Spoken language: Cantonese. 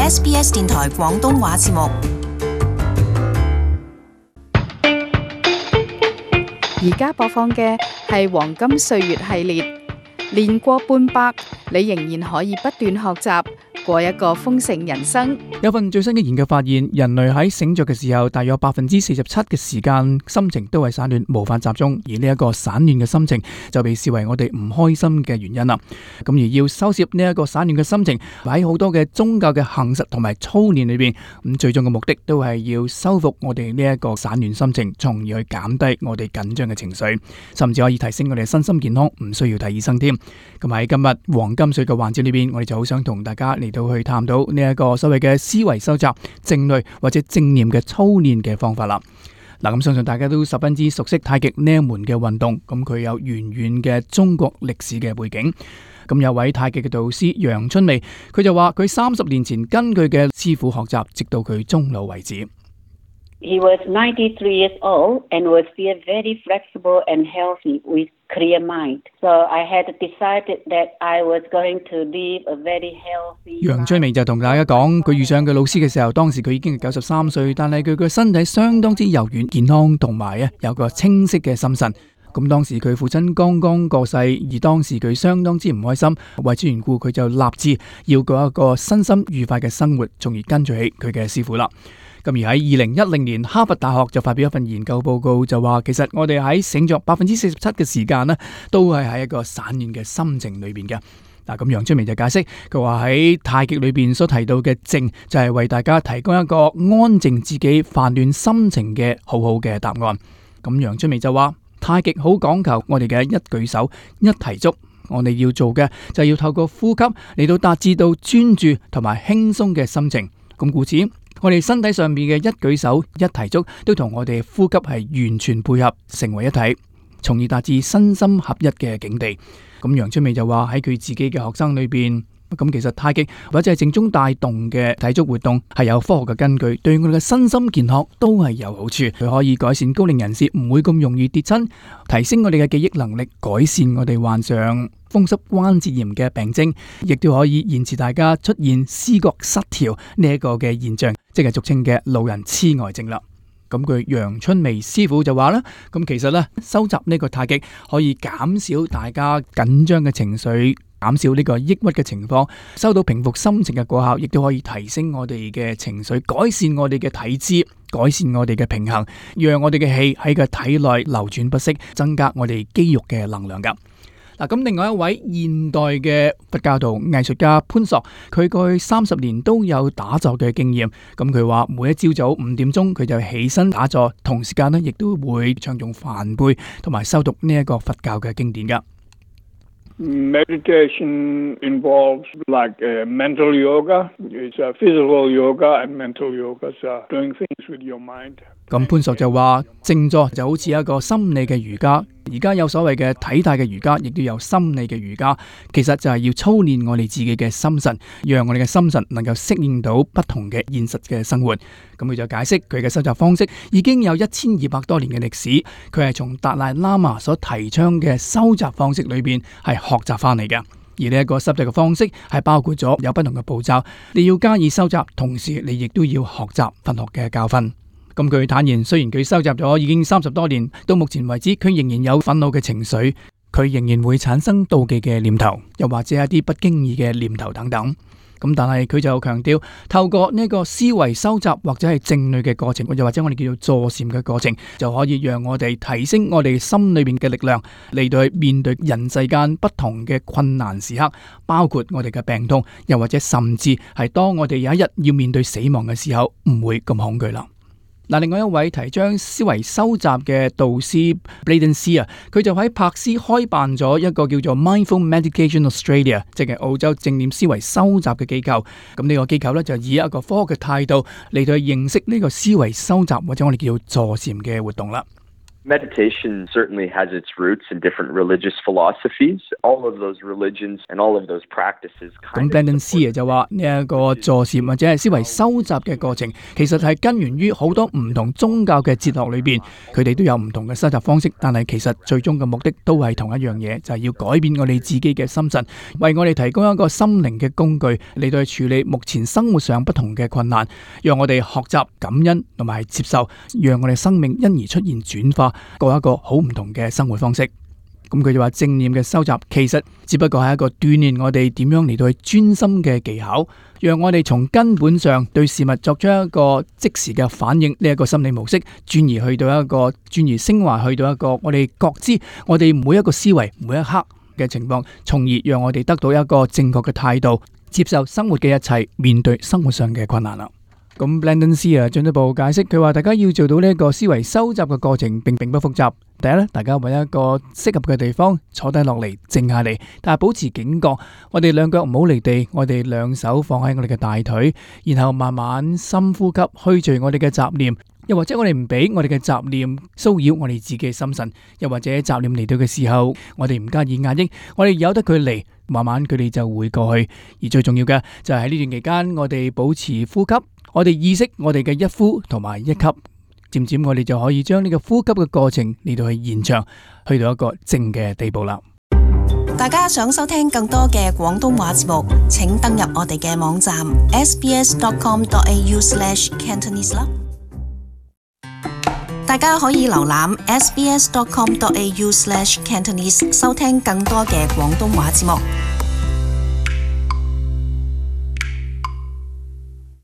SBS 電台廣東話節目。 而家播放嘅係黃金歲月系列，年過半百，你仍然可以不斷學習，過一個豐盛人生。 有份最新嘅研究發現，人類喺醒着嘅時候，大約47%嘅時間心情都係散亂，無法集中。而呢一個散亂嘅心情就被視為我哋唔開心嘅原因啦。咁而要收攝呢一個散亂嘅心情，喺好多嘅宗教嘅行實同埋操練裏邊，咁最終嘅目的都係要修復我哋呢一個散亂心情，從而去減低我哋緊張嘅情緒，甚至可以提升我哋嘅身心健康，唔需要睇醫生添。咁喺今日黃金歲嘅環節裏邊，我哋就好想同大家嚟到去探討呢一個所謂嘅思維收集、靜慮或者正念嘅操練嘅方法啦。嗱，咁相信大家都十分之熟悉太極呢一門嘅運動，咁佢有源遠嘅中國歷史嘅背景。咁有位太極嘅導師楊春薇，佢就話佢30年前跟佢嘅師傅學習，直到佢終老為止。 He was 93 years old and was still very flexible and healthy with clear mind. So I had decided that I was going to live a very healthy life. 楊春薇就同大家講，佢遇上佢老師嘅時候，當時佢已經係93歲，但係佢嘅身體相當之柔軟健康，同埋有個清晰嘅心神。咁當時佢父親剛剛過世，而當時佢相當之唔開心，為此緣故佢就立志要過一個身心愉快嘅生活，從而跟住起佢嘅師傅啦。咁而喺2010年，哈佛大學就發表一份研究報告，就話其實我哋喺醒着47%嘅時間呢，都係喺一個散亂嘅心情裏邊嘅。嗱，咁楊春薇就解釋，佢話喺太極裏邊所提到嘅靜，就係為大家提供一個安靜自己煩亂心情嘅好好嘅答案。咁楊春薇就話，太極好講求我哋嘅一舉手一提足，我哋要做嘅就係要透過呼吸嚟到達至到專注同埋輕鬆嘅心情。咁故此，我哋身體上面嘅一舉手一提足都同我哋呼吸係完全配合，成為一體，從而達至身心合一嘅境地。咁楊春薇就話喺佢自己嘅學生裏邊，咁其實太極或者係靜中帶動嘅體足活動係有科學嘅根據，對我哋嘅身心健康都係有好處。佢可以改善高齡人士唔會咁容易跌親，提升我哋嘅記憶能力，改善我哋患上風濕關節炎嘅病徵，亦都可以延遲大家出現思覺失調呢一個嘅現象，即係俗稱嘅老人痴呆症啦。咁佢楊春薇師傅就話啦，咁其實咧收集呢個太極可以減少大家緊張嘅情緒，減少呢個抑鬱嘅情況，收到平復心情嘅果效，亦都可以提升我哋嘅情緒，改善我哋嘅體質，改善我哋嘅平衡，讓我哋嘅氣喺個體內流轉不息，增加我哋肌肉嘅能量噶。嗱，咁另外一位現代嘅佛教徒藝術家潘索，佢過去30年都有打坐嘅經驗。咁佢話每一朝早5點鐘佢就起身打坐，同時間呢亦都會唱誦梵唄同埋修讀呢一個佛教嘅經典噶。 Meditation involves like mental yoga. It's physical yoga and mental yoga. So doing things with your mind. 咁潘索就話，靜坐就好似一個心理嘅瑜伽，而家有所謂嘅體態嘅瑜伽，亦都有心理嘅瑜伽。其實就係要操練我哋自己嘅心神，讓我哋嘅心神能夠適應到不同嘅現實嘅生活。咁佢就解釋佢嘅收集方式已經有1200多年嘅歷史，佢係從達賴喇嘛所提倡嘅收集方式裏邊係學習翻嚟嘅。而呢一個收集嘅方式係包括咗有不同嘅步驟，你要加以收集，同時你亦都要學習佛學嘅教訓。咁佢坦言，雖然佢收集咗已經30多年，到目前為止佢仍然有憤怒嘅情緒，佢仍然會產生妒忌嘅念頭，又或者一啲不經意嘅念頭等等。咁但係佢就強調，透過呢個思維收集或者係靜慮嘅過程，又或者我哋叫做坐禪嘅過程，就可以讓我哋提升我哋心裏面嘅力量，嚟到去面對人世間不同嘅困難時刻，包括我哋嘅病痛，又或者甚至係當我哋有一日要面對死亡嘅時候，唔會咁恐懼啦。嗱，另外一位提倡思維收集嘅導師 Braden C 啊，佢就喺柏斯開辦咗一個叫做 Mindful Meditation Australia， 即係澳洲正念思維收集嘅機構。咁呢個機構咧就以一個科學嘅態度嚟到去認識呢個思維收集或者我哋叫做坐禪嘅活動啦。 Meditation certainly has its roots in different religious philosophies. All of those religions and all of those practices. 咁 Blandon C 就話呢一個坐禪或者係思維收集嘅過程，其實係根源於好多唔同宗教嘅哲學裏邊，佢哋都有唔同嘅收集方式，但係其實最終嘅目的都係同一樣嘢，就係要改變我哋自己嘅心神，為我哋提供一個心靈嘅工具嚟到去處理目前生活上不同嘅困難，讓我哋學習感恩同埋接受，讓我哋生命因而出現轉化。過一個好唔同嘅生活方式，咁佢就話正念嘅收集其實只不過係一個鍛煉我哋點樣嚟到去專心嘅技巧，讓我哋從根本上對事物作出一個即時嘅反應，呢一個心理模式轉移升華去到一個我哋覺知我哋每一個思維每一刻嘅情況，從而讓我哋得到一個正確嘅態度，接受生活嘅一切，面對生活上嘅困難啦。咁 Blandon C 進一步解釋，佢話大家要做到呢一個思維收集嘅過程並不複雜。第一咧，大家揾一個適合嘅地方坐低落嚟，靜下嚟，但係保持警覺。我哋兩腳唔好離地，我哋兩手放喺我哋嘅大腿，然後慢慢深呼吸，去除我哋嘅雜念。又或者我哋唔俾我哋嘅雜念騷擾我哋自己嘅心神，又或者雜念嚟到嘅時候，我哋唔加以壓抑，我哋由得佢嚟，慢慢佢哋就會過去。而最重要嘅就係喺呢段期間，我哋保持呼吸，我哋意識我哋嘅一呼同埋一吸，漸漸我哋就可以將呢個呼吸嘅過程嚟到去延長，去到一個靜嘅地步啦。 大家想收聽更多嘅廣東話節目，請登入我哋嘅網站 sbs.com.au/cantonese 啦。大家可以瀏覽 sbs.com.au/cantonese 收聽更多嘅廣東話節目。